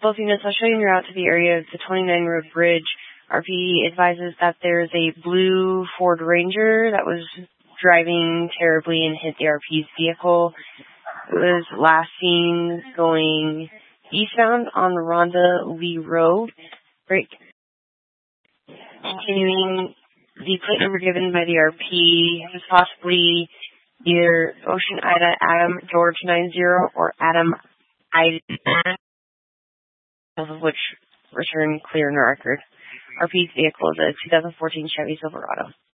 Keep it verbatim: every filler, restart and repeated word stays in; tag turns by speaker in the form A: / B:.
A: both units, I'll show you en route to the area of the twenty-nine Road Bridge. R P advises that there's a blue Ford Ranger that was driving terribly and hit the R P's vehicle. It was last seen going eastbound on Rhonda Lee Road. Break. Continuing, the plate number given by the R P is possibly either Ocean Ida Adam George nine zero or Adam Ida, both of which return clear in the record. R P's vehicle is a two thousand fourteen Chevy Silverado.